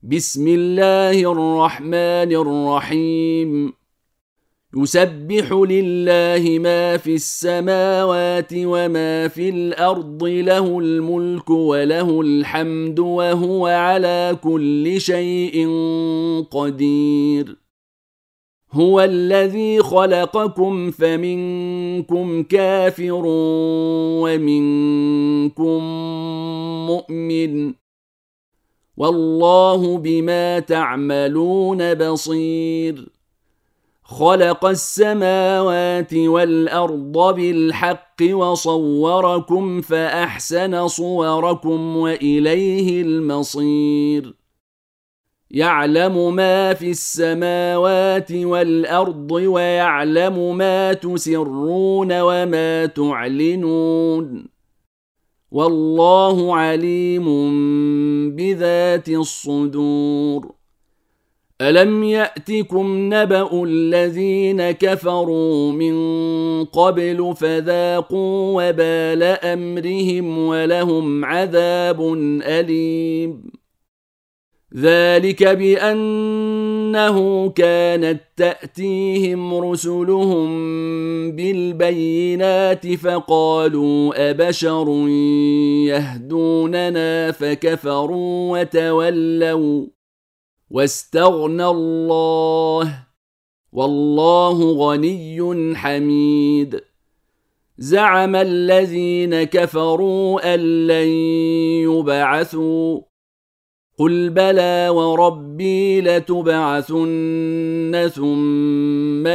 بسم الله الرحمن الرحيم. يسبح لله ما في السماوات وما في الأرض، له الملك وله الحمد وهو على كل شيء قدير. هو الذي خلقكم فمنكم كافر ومنكم مؤمن، والله بما تعملون بصير. خلق السماوات والأرض بالحق وصوركم فأحسن صوركم وإليه المصير. يعلم ما في السماوات والأرض ويعلم ما تسرون وما تعلنون، والله عليم بذات الصدور. ألم يأتكم نبأ الذين كفروا من قبل فذاقوا وبال أمرهم ولهم عذاب أليم. ذلك بأنه كانت تأتيهم رسلهم بالبينات فقالوا أبشر يهدوننا فكفروا وتولوا واستغنى الله، والله غني حميد. زعم الذين كفروا أن لن يبعثوا، قل بلى وربي لتبعثن ثم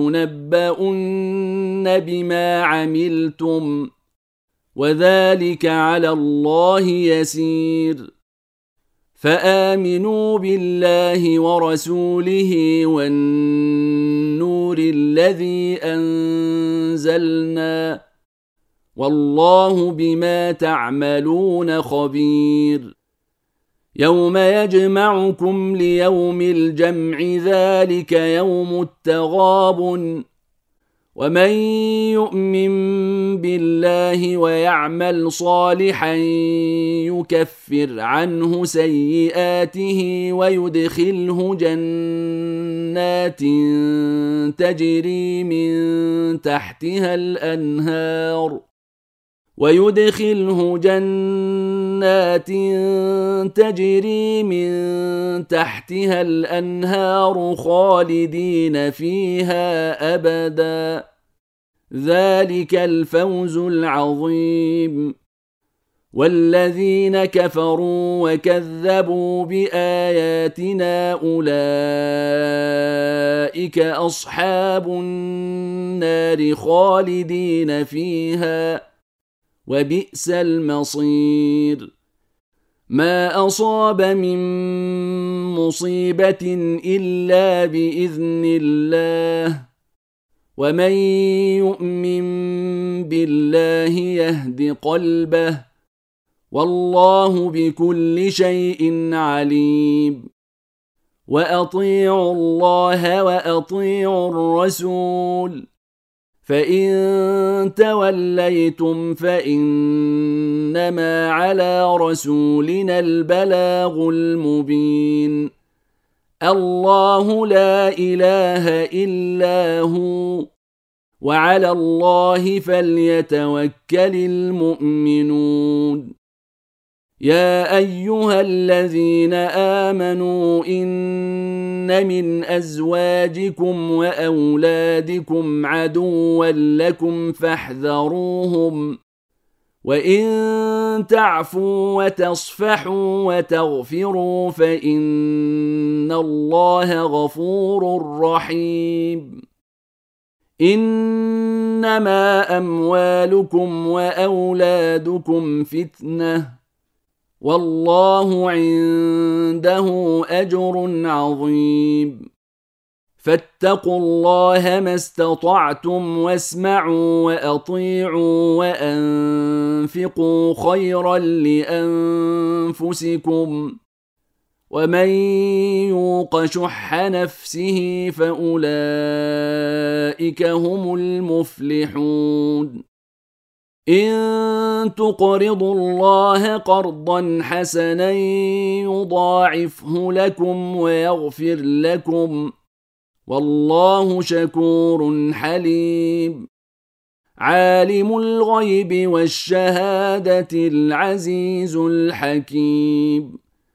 لتنبؤن بما عملتم، وذلك على الله يسير. فآمنوا بالله ورسوله والنور الذي أنزلنا، والله بما تعملون خبير. يوم يجمعكم ليوم الجمع، ذلك يوم التغابن. ومن يؤمن بالله ويعمل صالحا يكفر عنه سيئاته ويدخله جنات تجري من تحتها الأنهار خالدين فيها أبدا، ذلك الفوز العظيم. والذين كفروا وكذبوا بآياتنا أولئك أصحاب النار خالدين فيها، وبئس المصير. ما أصاب من مصيبة إلا بإذن الله، ومن يؤمن بالله يهد قلبه، والله بكل شيء عليم. وأطيعوا الله وأطيعوا الرسول، فإن توليتم فإنما على رسولنا البلاغ المبين. الله لا إله إلا هو، وعلى الله فليتوكل المؤمنون. يا أيها الذين آمنوا إن من أزواجكم وأولادكم عدوا لكم فاحذروهم، وإن تعفوا وتصفحوا وتغفروا فإن الله غفور رحيم. إنما أموالكم وأولادكم فتنة، والله عنده أجر عظيم. فاتقوا الله ما استطعتم واسمعوا وأطيعوا وأنفقوا خيرا لأنفسكم، ومن يوق شح نفسه فأولئك هم المفلحون. إن تقرضوا الله قرضا حسنا يضاعفه لكم ويغفر لكم، والله شكور حليم. عالم الغيب والشهادة العزيز الحكيم.